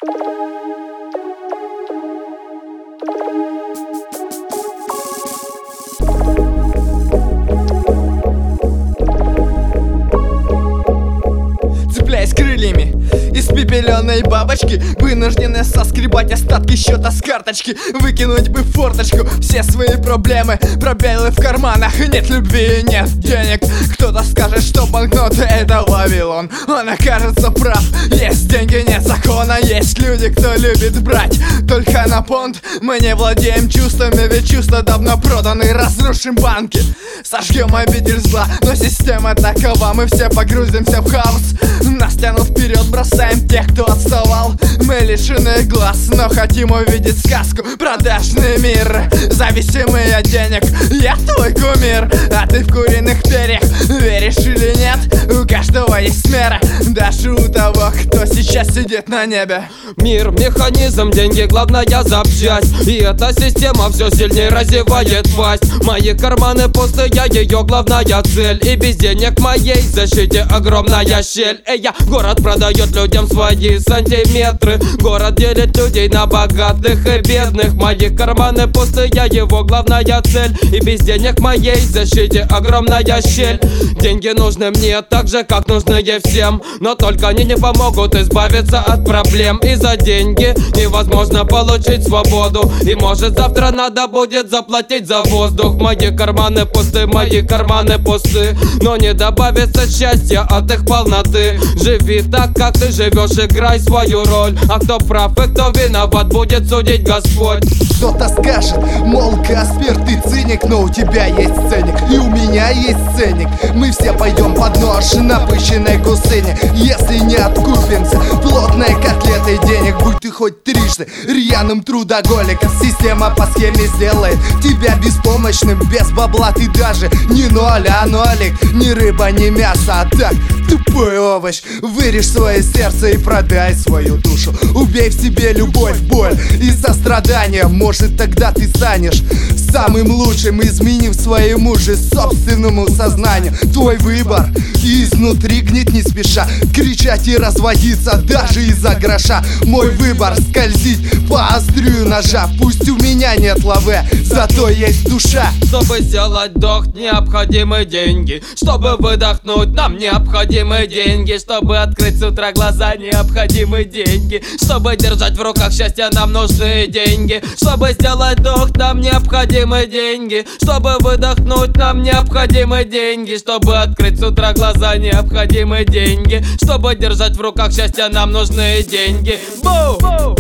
Цепляясь крыльями испепеленной бабочки, вынуждены соскребать остатки счета с карточки. Выкинуть бы в форточку все свои проблемы, пробелы в карманах, нет любви, нет денег. Кто-то скажет, что банкноты это Вавилон. Он окажется прав, есть деньги, нет закона. Есть люди, кто любит брать только на понт. Мы не владеем чувствами, ведь чувства давно проданы. Разрушим банки, сожгем обитель зла, но система такова, мы все погрузимся в хаос. Нас тянут вперед, бросаем тех, кто отставал. Мы лишены глаз, но хотим увидеть сказку. Продажный мир, зависимый от денег. Я твой кумир, а ты в куриных перьях. Веришь или нет, у каждого есть мера, даже у того, кто сейчас сидит на небе. Мир, механизм, деньги, главная запчасть. И эта система все сильнее разевает пасть. Мои карманы пустые, ее главная цель. И без денег моей защите огромная щель. Город продает людям свои сантиметры. Город делит людей на богатых и бедных. Мои карманы пустые, его главная цель. И без денег моей защите огромная щель. Деньги нужны мне так же, как нужны всем. Но только они не помогут избавиться от проблем. И за деньги невозможно получить свободу. И может завтра надо будет заплатить за воздух. Мои карманы пусты, мои карманы пусты. Но не добавится счастья от их полноты. Живи так, как ты живешь, играй свою роль. А кто прав и кто виноват, будет судить Господь. Кто-то скажет, мол, Каспер, ты циник, но у тебя есть ценник, и у меня есть ценник. Мы все пойдем под нож напыщенной гусыни, если не откупимся плотной котлетой денег. Будь ты хоть трижды рьяным трудоголиком, система по схеме сделает тебя беспомощным. Без бабла ты даже не ноль, а нолик. Ни рыба, ни мясо, а так тупой овощ. Вырежь свое сердце и продай свою душу. Убей в себе любовь, боль и сострадание. Может, тогда ты станешь самым лучшим, изменив своему же собственному сознанию. Твой выбор, и изнутри гнить не спеша, кричать и разводиться даже из-за гроша. Мой выбор — скользить по острию ножа. Пусть у меня нет лаве, зато есть душа. Чтобы сделать вдох, необходимы деньги. Чтобы выдохнуть, нам необходимы деньги. Чтобы открыть с утра глаза, необходимы деньги. Чтобы держать в руках счастье, нам нужны деньги. Чтобы сделать вдох, нам необходимы деньги. Чтобы выдохнуть, нам необходимы деньги. Чтобы открыть с утра глаза, необходимы деньги. Чтобы держать в руках счастье, нам нужны деньги. Бу!